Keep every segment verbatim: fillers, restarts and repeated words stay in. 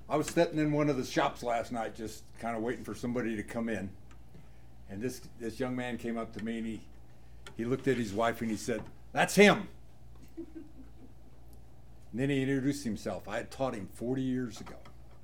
I was sitting in one of the shops last night, just kind of waiting for somebody to come in, and this this young man came up to me and he he looked at his wife and he said, "That's him." And then he introduced himself. I had taught him forty years ago.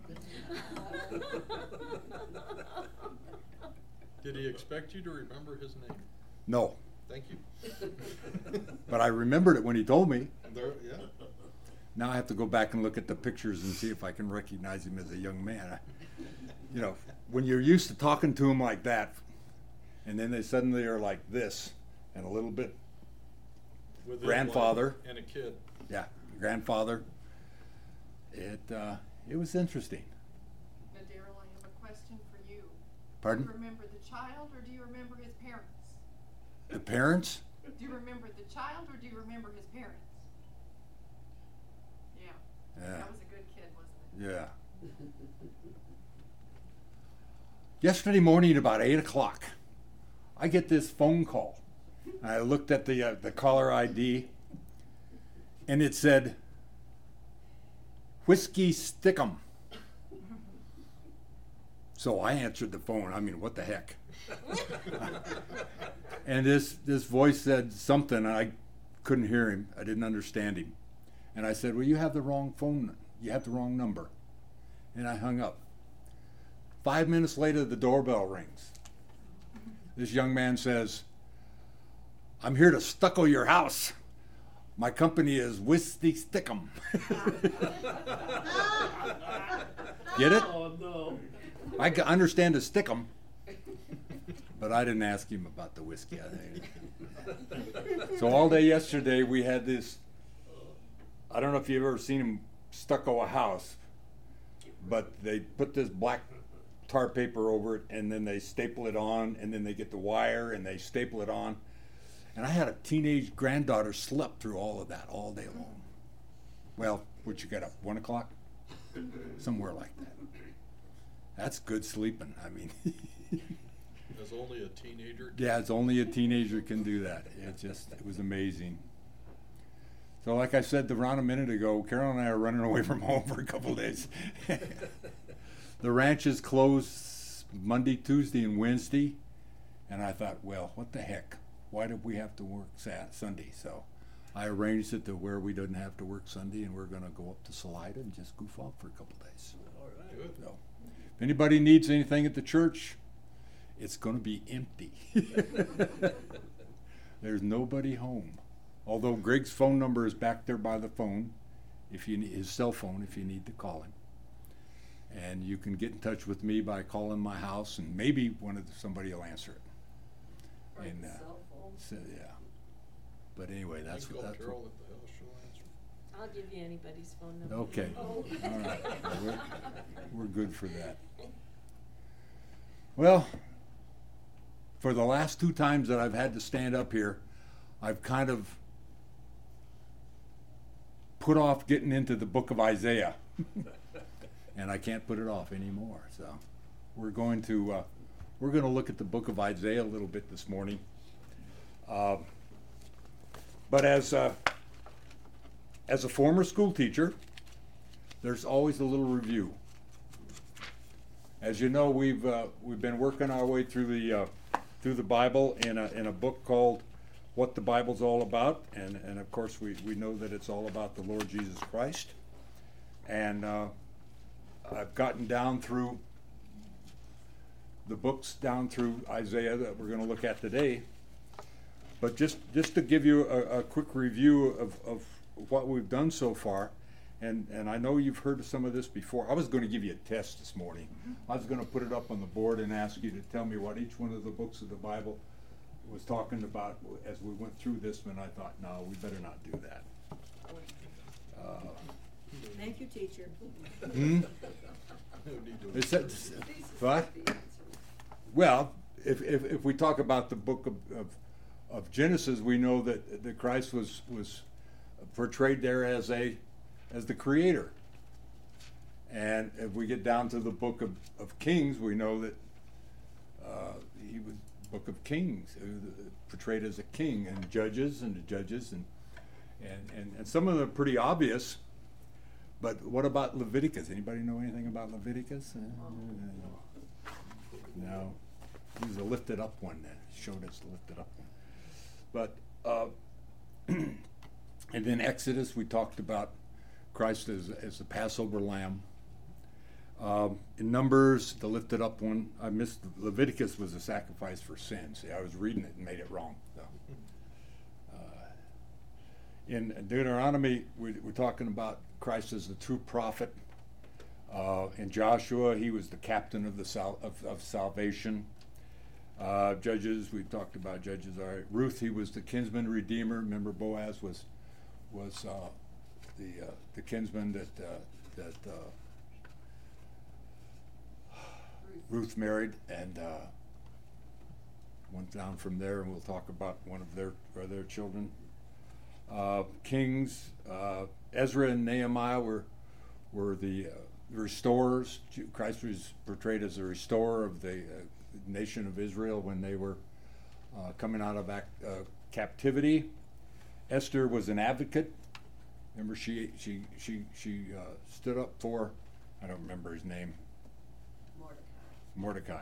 Did he expect you to remember his name? No. Thank you. But I remembered it when he told me. There, yeah. Now I have to go back and look at the pictures and see if I can recognize him as a young man. I, you know, when you're used to talking to him like that, and then they suddenly are like this, and a little bit With his grandfather. wife and a kid. Yeah, grandfather. It uh, it was interesting. Now, Daryl, I have a question for you. Pardon? Do you remember the child or do you remember his parents? The parents? Do you remember the child or do you remember his parents? Yeah. Yeah. That was a good kid, wasn't it? Yeah. Yesterday morning, about eight o'clock, I get this phone call. I looked at the uh, the caller I D, and it said, "Whiskey Stickum." So I answered the phone. I mean, what the heck? And this this voice said something, and I couldn't hear him. I didn't understand him. And I said, "Well, you have the wrong phone. You have the wrong number." And I hung up. Five minutes later, the doorbell rings. This young man says, "I'm here to stucco your house. My company is Whiskey Stickum." Get it? Oh, no. I ca- understand to stick 'em, but I didn't ask him about the whiskey. I think. So all day yesterday we had this. I don't know if you've ever seen him stucco a house, but they put this black tar paper over it, and then they staple it on, and then they get the wire and they staple it on. And I had a teenage granddaughter slept through all of that all day long. Well, what you got up? One o'clock? Somewhere like that. That's good sleeping. I mean, As only a teenager. yeah, it's only a teenager can do that. It just, it was amazing. So like I said to Ron a minute ago, Carol and I are running away from home for a couple of days. The ranch is closed Monday, Tuesday, and Wednesday. And I thought, well, what the heck? Why did we have to work Sat- Sunday? So I arranged it to where we didn't have to work Sunday, and we're going to go up to Salida and just goof off for a couple of days. All right. Good. So, if anybody needs anything at the church, it's going to be empty. There's nobody home. Although Greg's phone number is back there by the phone, if you need his cell phone, if you need to call him. And you can get in touch with me by calling my house, and maybe one of the, somebody will answer it. Right, And, uh, cell phone. So yeah. But anyway, that's you what can that's call what. Carol at the house, she'll answer. I'll give you anybody's phone number. Okay. Oh. All right. Well, we're, we're good for that. Well, for the last two times that I've had to stand up here, I've kind of put off getting into the book of Isaiah. And I can't put it off anymore. So we're going to uh, we're going to look at the book of Isaiah a little bit this morning. Uh, but as uh, as a former school teacher, there's always a little review. As you know, we've uh, we've been working our way through the uh, through the Bible in a in a book called What the Bible's All About, and and of course we, we know that it's all about the Lord Jesus Christ. And uh, I've gotten down through the books down through Isaiah that we're going to look at today. But just just to give you a, a quick review of, of what we've done so far. And and I know you've heard of some of this before. I was going to give you a test this morning. I was going to put it up on the board and ask you to tell me what each one of the books of the Bible was talking about as we went through this one. I thought, no, we better not do that. Uh, Thank you, teacher. hmm? No need to- Is that, what? Well, if, if if we talk about the book of, of, of Genesis, we know that, that Christ was was portrayed there as a as the creator. And if we get down to the book of, of Kings, we know that uh, he was book of Kings, uh, portrayed as a king, and Judges and the Judges, and, and, and, and some of them are pretty obvious. But what about Leviticus? Anybody know anything about Leviticus? Uh, No. He was a lifted up one that showed us the lifted up one. But, uh, and then Exodus, we talked about Christ as, as the Passover lamb. Um, in Numbers, the lifted up one, I missed, Leviticus was a sacrifice for sin. See, I was reading it and made it wrong. So. Uh, in Deuteronomy, we, we're talking about Christ as the true prophet. Uh, in Joshua, he was the captain of the sal- of, of salvation. Uh, Judges, we talked about Judges. All right. Ruth, he was the kinsman redeemer. Remember, Boaz was was uh, the uh, the kinsman that uh, that uh, Ruth married, and uh, went down from there. And we'll talk about one of their or their children. Uh, Kings, uh, Ezra and Nehemiah were were the uh, restorers. Christ was portrayed as the restorer of the uh, nation of Israel when they were uh, coming out of act, uh, captivity. Esther was an advocate. Remember, she she she she uh, stood up for, I don't remember his name. Mordecai. Mordecai.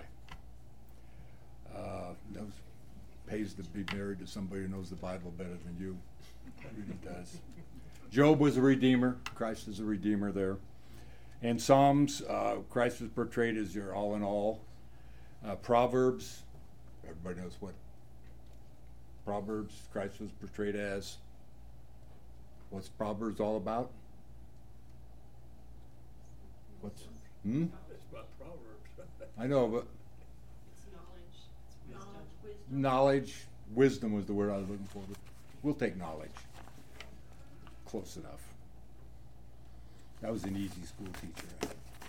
Uh, knows, pays to be married to somebody who knows the Bible better than you. It really does. Job was a redeemer. Christ is a redeemer there. And Psalms, uh, Christ was portrayed as your all in all. Uh, Proverbs, everybody knows what Proverbs, Christ was portrayed as. What's Proverbs all about? What's, hmm? It's about Proverbs. I know, but It's knowledge. It's Knowledge, wisdom. wisdom. knowledge, wisdom was the word I was looking for. But we'll take knowledge. Close enough. I was an easy school teacher.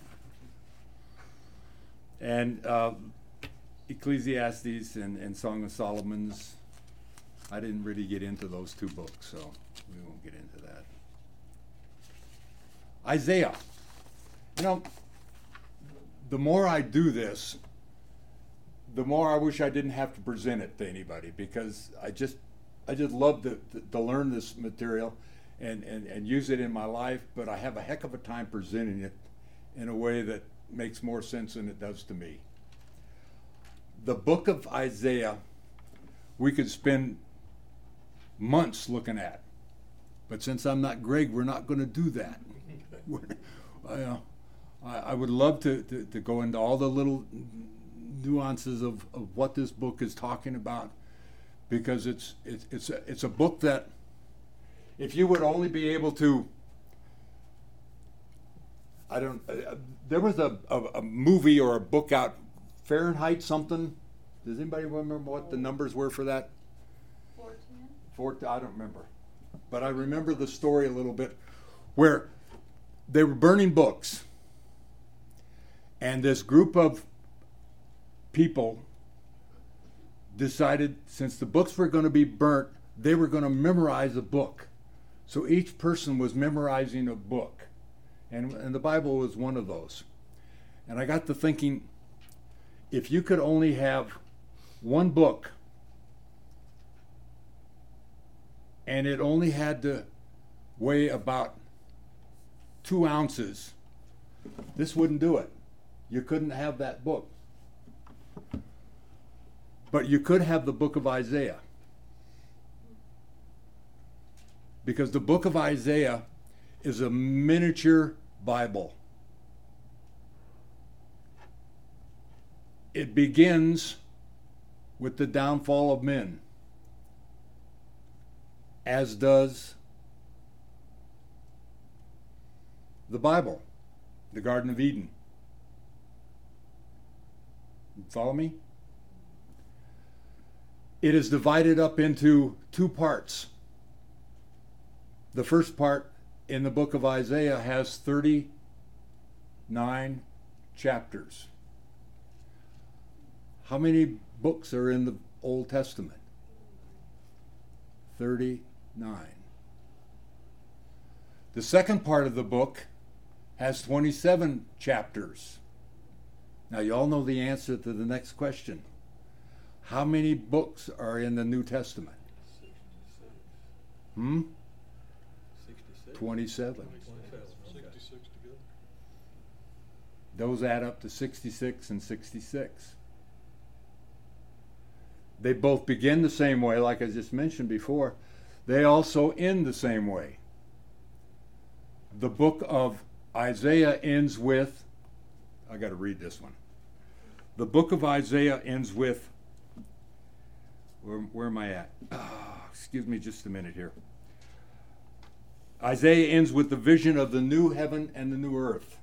And uh, Ecclesiastes and, and Song of Solomon's, I didn't really get into those two books, so we won't get into that. Isaiah. You know, the more I do this, the more I wish I didn't have to present it to anybody, because I just I just love to, to, to learn this material and, and, and use it in my life, but I have a heck of a time presenting it in a way that makes more sense than it does to me. The book of Isaiah, we could spend months looking at, but since I'm not Greg, we're not going to do that. I, uh, I, I would love to, to, to go into all the little nuances of, of what this book is talking about, because it's it's it's a, it's a book that, if you would only be able to, I don't, uh, there was a, a, a movie or a book out, Fahrenheit something. Does anybody remember what the numbers were for that? Fourteen? Four, I don't remember. But I remember the story a little bit, where they were burning books. And this group of people decided, since the books were going to be burnt, they were going to memorize a book. So each person was memorizing a book. And, and the Bible was one of those. And I got to thinking, if you could only have one book, and it only had to weigh about two ounces, this wouldn't do it. You couldn't have that book. But you could have the book of Isaiah. Because the book of Isaiah is a miniature Bible. It begins with the downfall of men, as does the Bible, the Garden of Eden. You follow me? It is divided up into two parts. The first part in the book of Isaiah has thirty-nine chapters. How many books are in the Old Testament? thirty-nine. The second part of the book has twenty-seven chapters. Now, you all know the answer to the next question. How many books are in the New Testament? Hmm? Sixty-six. twenty-seven. Twenty-seven. Okay. Sixty-six. Those add up to sixty-six and sixty-six. They both begin the same way, like I just mentioned before. They also end the same way. The book of Isaiah ends with, I got to read this one. The book of Isaiah ends with, where, where am I at? Oh, excuse me just a minute here. Isaiah ends with the vision of the new heaven and the new earth.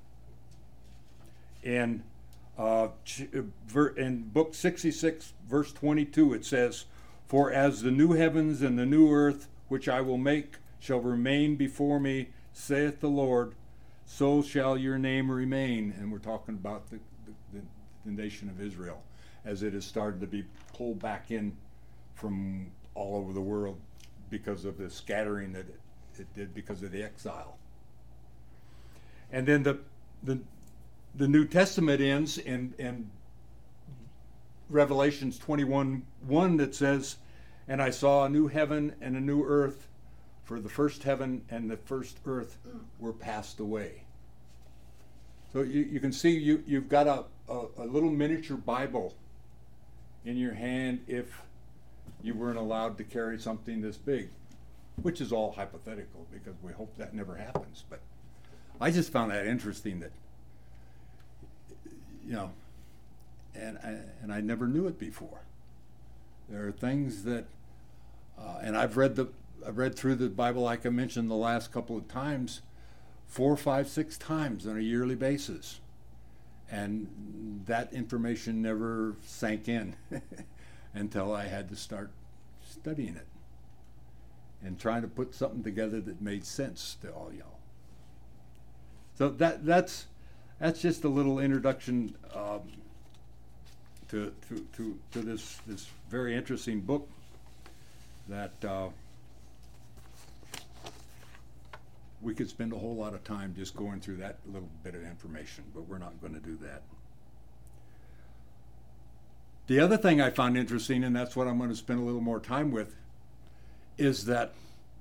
In, uh, in book sixty-six, verse twenty-two, it says, "For as the new heavens and the new earth, which I will make, shall remain before me, saith the Lord, so shall your name remain." And we're talking about the, the, the nation of Israel, as it has started to be pulled back in from all over the world because of the scattering that it, it did because of the exile. And then the the the New Testament ends in, in Revelations twenty-one one that says, "And I saw a new heaven and a new earth, for the first heaven and the first earth were passed away." So you, you can see you, you've got a, a, a little miniature Bible in your hand if you weren't allowed to carry something this big, which is all hypothetical because we hope that never happens. But I just found that interesting that, you know, and I, and I never knew it before. There are things that, uh, and I've read the I've read through the Bible, like I mentioned the last couple of times, four, five, six times on a yearly basis, and that information never sank in until I had to start studying it and trying to put something together that made sense to all y'all. So that that's that's just a little introduction um, to, to to to this this very interesting book that uh, we could spend a whole lot of time just going through that little bit of information, but we're not going to do that. The other thing I found interesting, and that's what I'm going to spend a little more time with, is that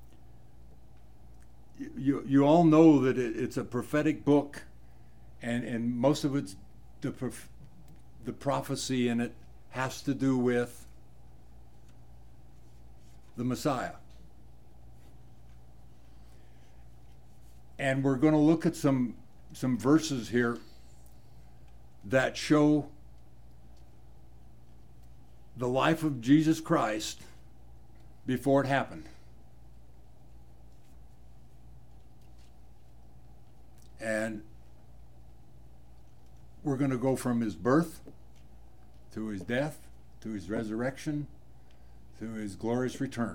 you you all know that it, it's a prophetic book, and, and most of it's the prof- the prophecy in it has to do with the Messiah. And we're going to look at some some verses here that show the life of Jesus Christ before it happened. And we're going to go from his birth to his death to his resurrection to his glorious return.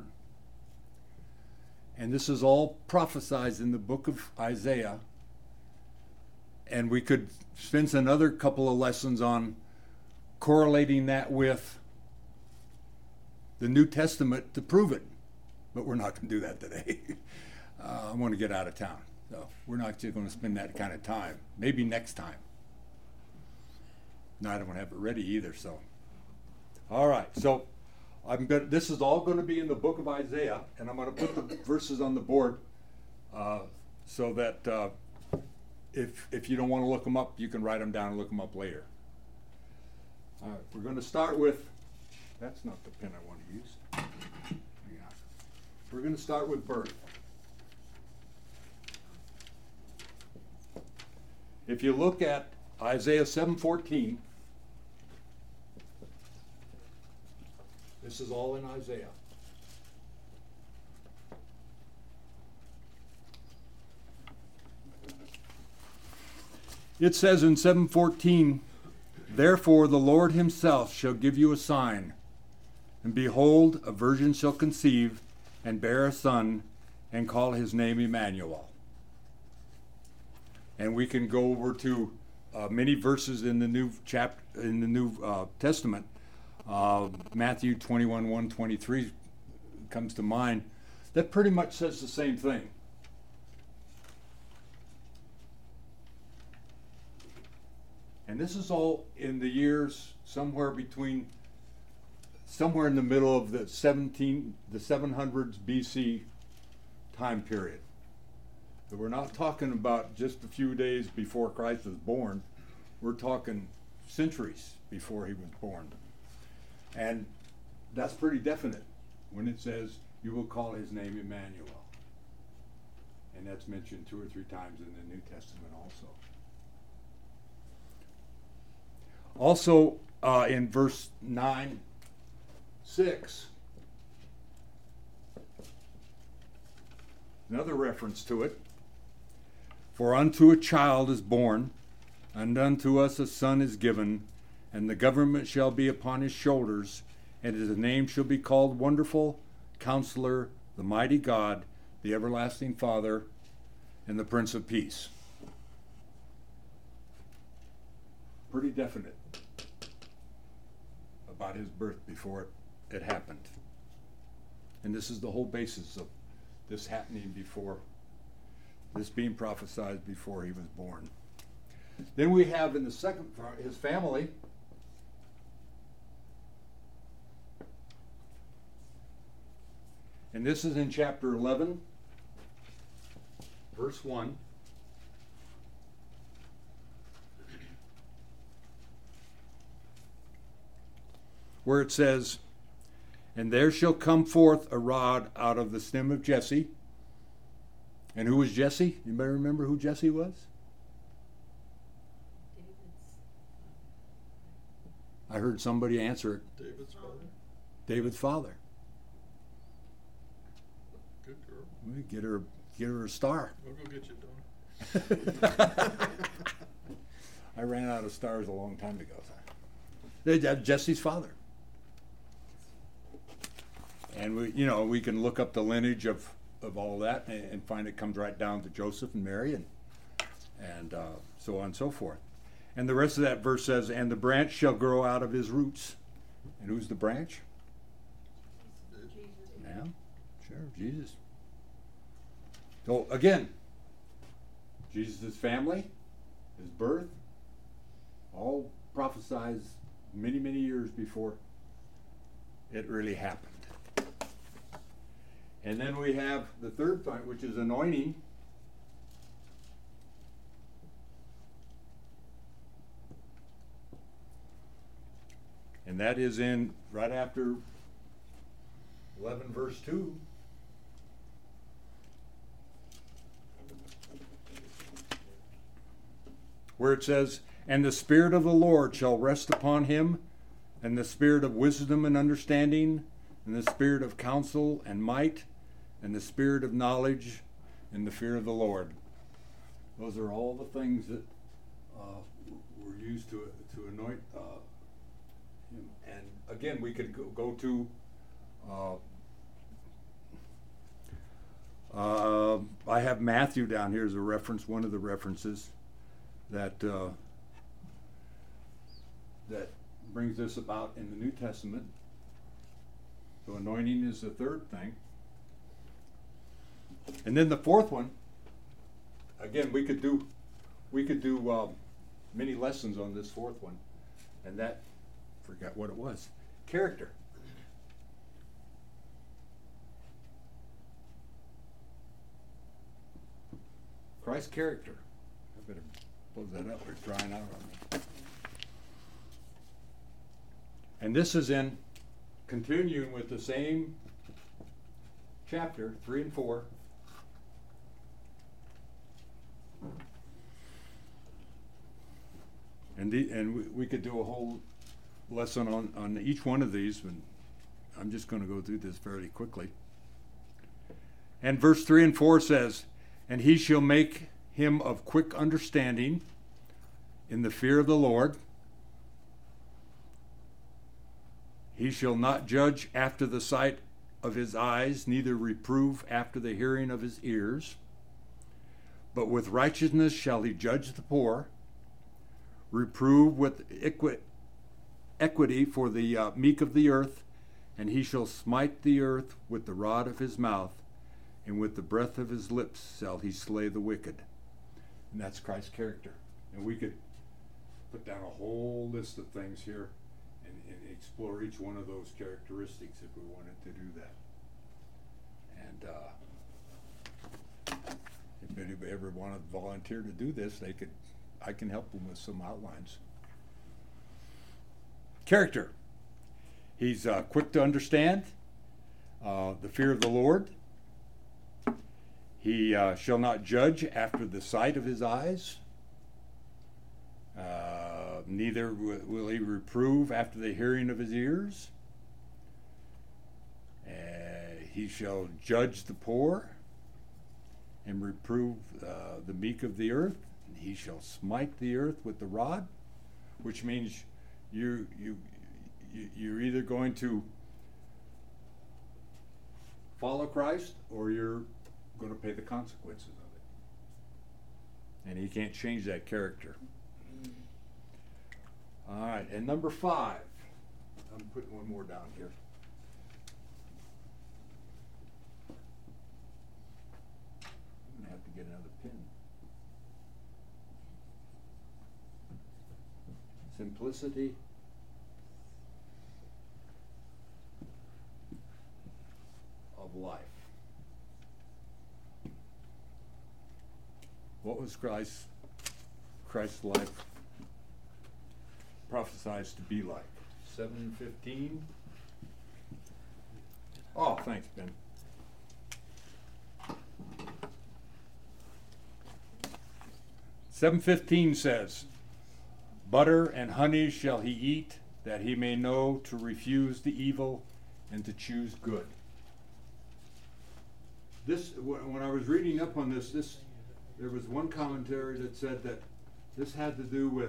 And this is all prophesied in the book of Isaiah. And we could spend another couple of lessons on correlating that with the New Testament to prove it. But we're not going to do that today. uh, I want to get out of town. So we're not just going to spend that kind of time. Maybe next time. No, I don't have it ready either. So, all right. So I'm going. This is all going to be in the book of Isaiah, and I'm going to put the verses on the board uh, so that uh, if if you don't want to look them up, you can write them down and look them up later. All right. We're going to start with. That's not the pen I want to use. Yeah. We're going to start with birth. If you look at Isaiah seven fourteen, this is all in Isaiah. It says in seven fourteen, "Therefore the Lord himself shall give you a sign, and behold, a virgin shall conceive and bear a son, and call his name Emmanuel." And we can go over to uh, many verses in the New chap in the New uh, Testament. Uh, Matthew twenty-one, one, twenty-three comes to mind. That pretty much says the same thing. And this is all in the years somewhere between, somewhere in the middle of the seventeen, the seven hundreds B C time period. So we're not talking about just a few days before Christ was born. We're talking centuries before he was born. And that's pretty definite when it says, you will call his name Emmanuel. And that's mentioned two or three times in the New Testament also. Also, uh, in verse nine, six, another reference to it. For unto a child is born, and unto us a son is given, and the government shall be upon his shoulders, and his name shall be called Wonderful, Counselor, the Mighty God, the Everlasting Father, and the Prince of Peace. Pretty definite about his birth before it, it happened. And this is the whole basis of this happening before, this being prophesied before he was born. Then we have in the second part his family. And this is in chapter eleven, verse one. Where it says, and there shall come forth a rod out of the stem of Jesse. And who was Jesse? Anybody remember who Jesse was? David's. I heard somebody answer it. David's father. David's father. Good girl. We get her, get her a star. I'll go get you, Donna. I ran out of stars a long time ago. They- that's Jesse's father. And we, you know, we can look up the lineage of, of all that and, and find it comes right down to Joseph and Mary and and uh, so on and so forth. And the rest of that verse says, and the branch shall grow out of his roots. And who's the branch? Jesus. Yeah, sure, Jesus. So again, Jesus' family, his birth, all prophesied many, many years before it really happened. And then we have the third point, which is anointing. And that is in right after eleven verse two. Where it says, and the Spirit of the Lord shall rest upon him, and the Spirit of wisdom and understanding, and the Spirit of counsel and might, and the Spirit of knowledge, and the fear of the Lord. Those are all the things that uh, were used to to anoint uh, him. And again, we could go, go to uh, uh, I have Matthew down here as a reference, one of the references that uh, that brings this about in the New Testament. So anointing is the third thing. And then the fourth one, again, we could do we could do um, many lessons on this fourth one, and that, forgot what it was, character. Christ's character. I better close that up. We're drying out on me. And this is in continuing with the same chapter, three and four. And the, and we, we could do a whole lesson on, on each one of these, but I'm just going to go through this fairly quickly. And verse three and four says, and he shall make him of quick understanding in the fear of the Lord. He shall not judge after the sight of his eyes, neither reprove after the hearing of his ears. But with righteousness shall he judge the poor, reprove with equi- equity for the uh, meek of the earth, and he shall smite the earth with the rod of his mouth, and with the breath of his lips shall he slay the wicked. And that's Christ's character. And we could put down a whole list of things here and, and explore each one of those characteristics if we wanted to do that. And uh, if anybody ever wanted to volunteer to do this, they could I can help him with some outlines. Character. He's uh, quick to understand uh, the fear of the Lord. He uh, shall not judge after the sight of his eyes. Uh, neither w- will he reprove after the hearing of his ears. Uh, he shall judge the poor and reprove uh, the meek of the earth. He shall smite the earth with the rod, which means you you, you you're either going to follow Christ or you're going to pay the consequences of it. And he can't change that character. All right, and number five. I'm putting one more down here. I'm going to have to get another pen. Simplicity of life. What was Christ, Christ's life prophesied to be like? seven fifteen. Oh, thanks, Ben. seven fifteen says, butter and honey shall he eat, that he may know to refuse the evil and to choose good. This, wh- when I was reading up on this, this, there was one commentary that said that this had to do with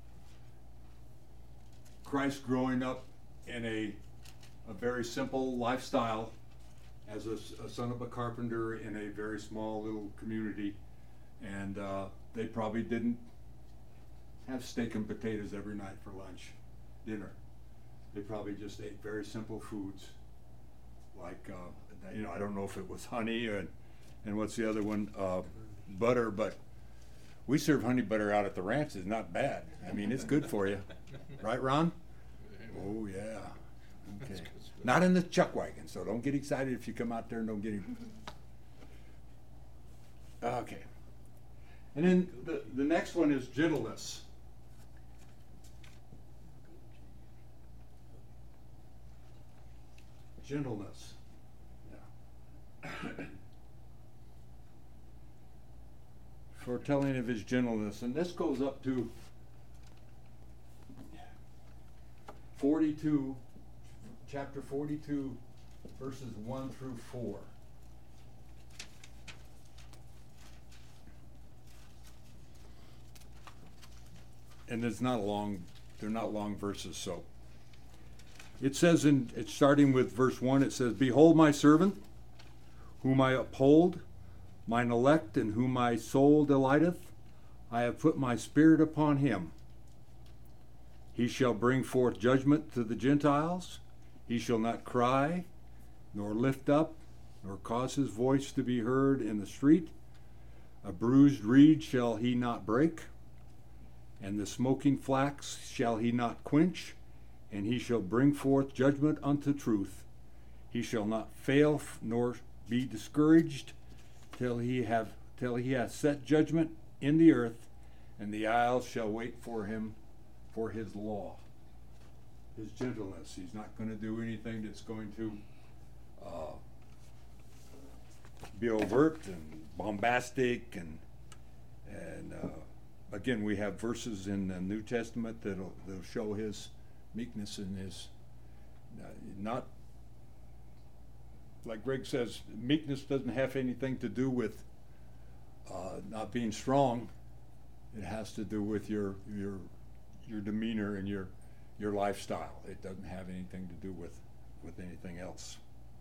Christ growing up in a, a very simple lifestyle as a, s- a son of a carpenter in a very small little community, and uh, they probably didn't have steak and potatoes every night for lunch, dinner. They probably just ate very simple foods, like uh, you know, I don't know if it was honey and and what's the other one, uh, butter, but we serve honey butter out at the ranch. It's not bad. I mean, it's good for you, right, Ron? Oh yeah. Okay. Not in the chuck wagon, so don't get excited if you come out there and don't get him. Okay. And then the, the next one is gentleness. Gentleness. Yeah. Foretelling of his gentleness. And this goes up to forty-two, chapter forty-two, verses one through four. And it's not long, they're not long verses, so. It says in, it's starting with verse one, it says, behold my servant, whom I uphold, mine elect, in whom my soul delighteth. I have put my spirit upon him. He shall bring forth judgment to the Gentiles. He shall not cry, nor lift up, nor cause his voice to be heard in the street. A bruised reed shall he not break, and the smoking flax shall he not quench, and he shall bring forth judgment unto truth. He shall not fail nor be discouraged till he have till he hath set judgment in the earth, and the isles shall wait for him for his law. His gentleness. He's not going to do anything that's going to uh, be overt and bombastic, and and uh, again, we have verses in the New Testament that'll, that'll show his meekness and his uh, not, like Greg says, meekness doesn't have anything to do with uh, not being strong. It has to do with your your your demeanor and your your lifestyle. It doesn't have anything to do with with anything else.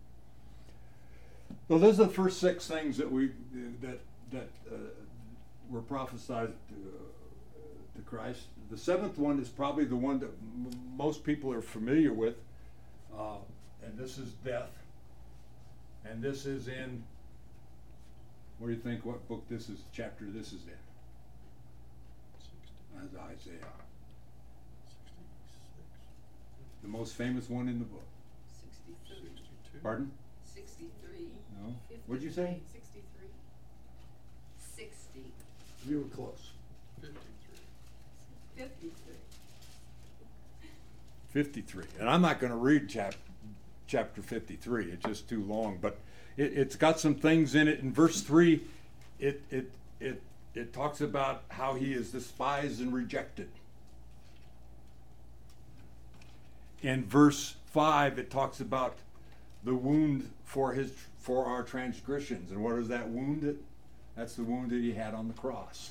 So those are the first six things that we that that uh, were prophesied to, uh, to Christ. The seventh one is probably the one that m- most people are familiar with, uh, and this is death. And this is in, what do you think, what book this is, chapter this is in? That's Isaiah. The most famous one in the book. Sixty-three. Sixty-two. Pardon? Sixty-three. No? What'd you say? Sixty-three. Sixty. You were close. Fifty-three. Fifty-three. fifty-three. And I'm not going to read chap, chapter fifty-three. It's just too long. But it, it's got some things in it. In verse three, it, it, it, it talks about how he is despised and rejected. In verse five, it talks about the wound for his for our transgressions. And what is that wound? That's the wound that he had on the cross.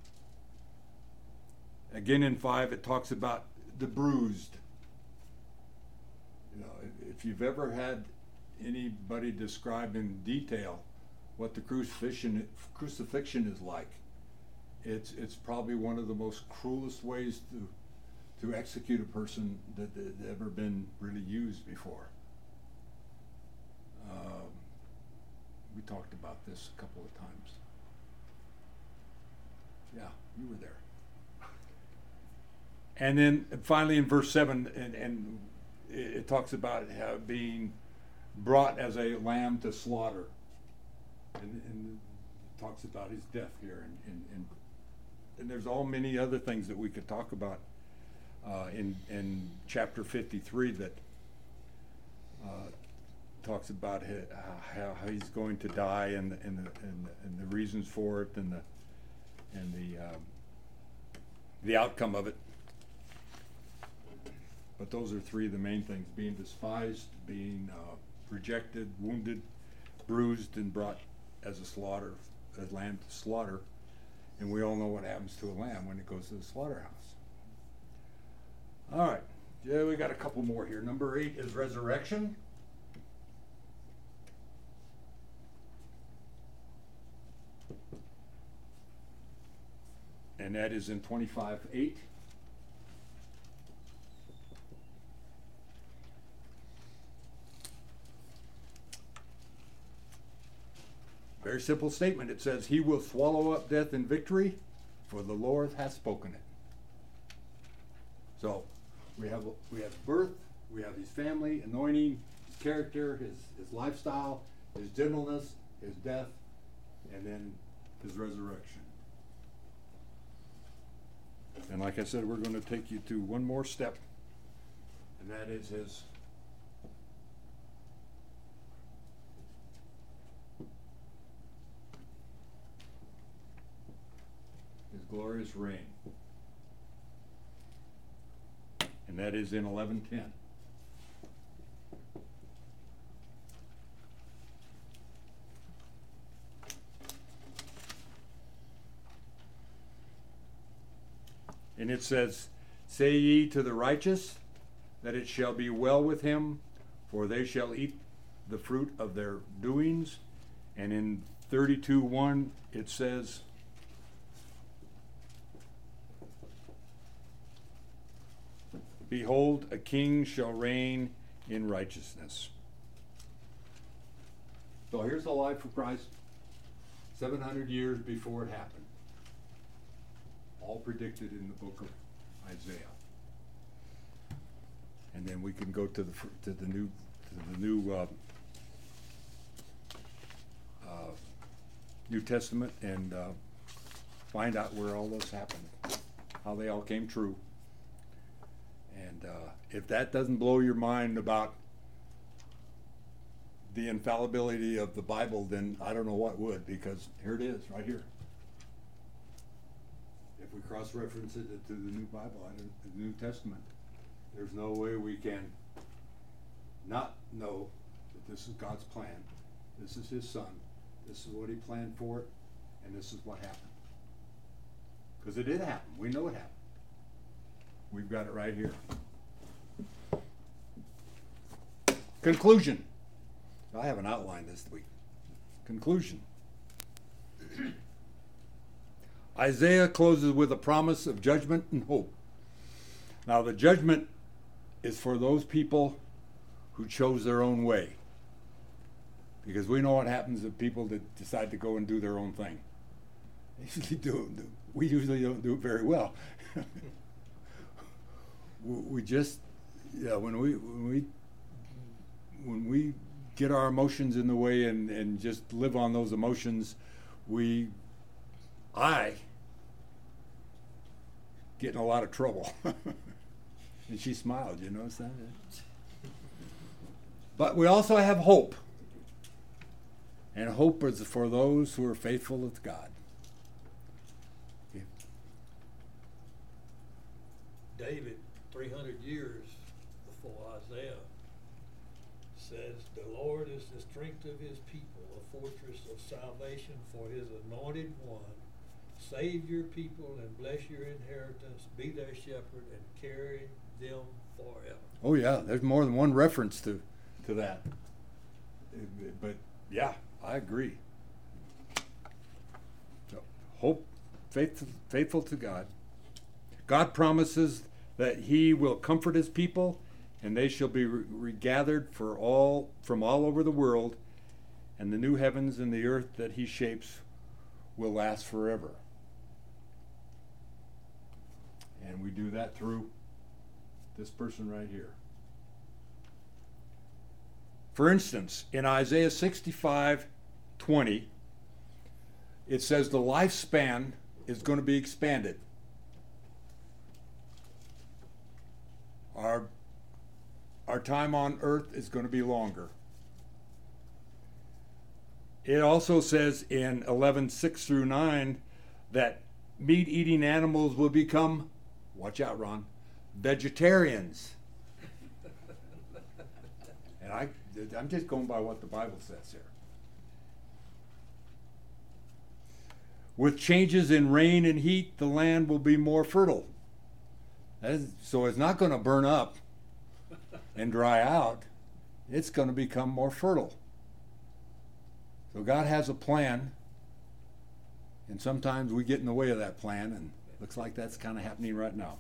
Again in five, it talks about the bruised. You know, if, if you've ever had anybody describe in detail what the crucifixion crucifixion is like, it's it's probably one of the most cruelest ways to to execute a person that, that, that ever been really used before. Um, we talked about this a couple of times. Yeah, you were there. And then finally in verse seven, and, and it, it talks about how being brought as a lamb to slaughter. And, and it talks about his death here. And, and, and, and there's all many other things that we could talk about uh, in, in chapter fifty-three that uh, talks about his, how, how he's going to die and, and, the, and, the, and the reasons for it and the, and the, um, the outcome of it. But those are three of the main things: being despised, being uh, rejected, wounded, bruised, and brought as a slaughter, a lamb to slaughter. And we all know what happens to a lamb when it goes to the slaughterhouse. All right, yeah, we got a couple more here. Number eight is resurrection. And that is in twenty-five eight. Very simple statement. It says, he will swallow up death in victory, for the Lord hath spoken it. So we have we have birth, we have his family, anointing, his character, his, his lifestyle, his gentleness, his death, and then his resurrection. And like I said, we're going to take you to one more step, and that is his his glorious reign. And that is in eleven ten. And it says, say ye to the righteous that it shall be well with him, for they shall eat the fruit of their doings. And in thirty-two one it says, behold, a king shall reign in righteousness. So here's the life of Christ seven hundred years before it happened. All predicted in the book of Isaiah. And then we can go to the to the new to the new uh, uh, New Testament and uh, find out where all this happened, how they all came true. And uh, if that doesn't blow your mind about the infallibility of the Bible, then I don't know what would, because here it is, right here. If we cross-reference it to the New Bible, the New Testament, there's no way we can not know that this is God's plan. This is his son. This is what he planned for it, and this is what happened. Because it did happen. We know it happened. We've got it right here. Conclusion. I have an outline this week. Conclusion. Isaiah closes with a promise of judgment and hope. Now, the judgment is for those people who chose their own way. Because we know what happens to people that decide to go and do their own thing. They usually do, we usually don't do it very well. We just, yeah, when we when we when we get our emotions in the way and, and just live on those emotions, we, I get in a lot of trouble. And she smiled, you notice that? But we also have hope. And hope is for those who are faithful with God. David, three hundred years before Isaiah, says, "The Lord is the strength of his people, a fortress of salvation for his anointed one. Save your people and bless your inheritance. Be their shepherd and carry them forever." Oh yeah, there's more than one reference to, to that. But yeah, I agree. So, hope, faithful, faithful to God. God promises that he will comfort his people, and they shall be re- regathered for all from all over the world, and the new heavens and the earth that he shapes will last forever. And we do that through this person right here. For instance, in Isaiah sixty-five twenty, it says the lifespan is going to be expanded. Our, our time on earth is going to be longer. It also says in eleven six through nine that meat-eating animals will become, watch out, Ron, vegetarians. And I, I'm just going by what the Bible says here. With changes in rain and heat, the land will be more fertile. That is, so it's not going to burn up and dry out. It's going to become more fertile. So God has a plan, and sometimes we get in the way of that plan, and it looks like that's kind of happening right now.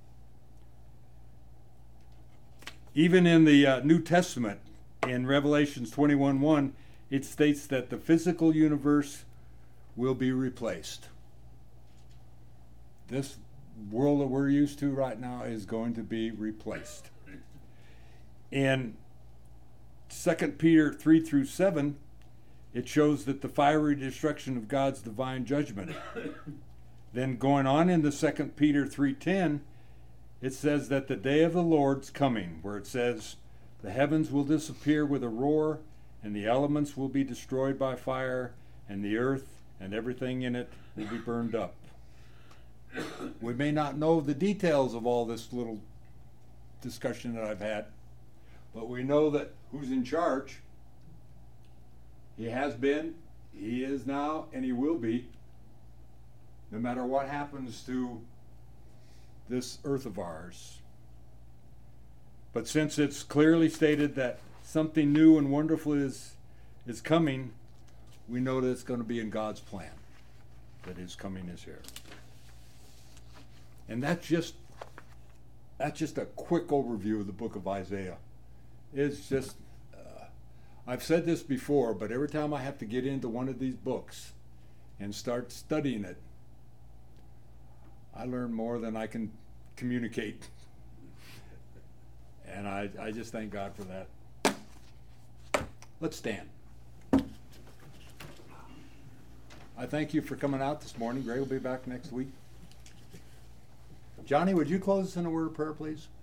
Even in the uh, New Testament, in Revelations twenty-one one, it states that the physical universe will be replaced. This world that we're used to right now is going to be replaced. In Second Peter three through seven, it shows that the fiery destruction of God's divine judgment. Then going on into Second Peter three ten, it says that the day of the Lord's coming, where it says, the heavens will disappear with a roar, and the elements will be destroyed by fire, and the earth and everything in it will be burned up. We may not know the details of all this little discussion that I've had, but we know that who's in charge. He has been, he is now, and he will be, no matter what happens to this earth of ours. But since it's clearly stated that something new and wonderful is, is coming, we know that it's going to be in God's plan, that his coming is here. And that's just, that's just a quick overview of the book of Isaiah. It's just, uh, I've said this before, but every time I have to get into one of these books and start studying it, I learn more than I can communicate. And I, I just thank God for that. Let's stand. I thank you for coming out this morning. Gray will be back next week. Johnny, would you close us in a word of prayer, please?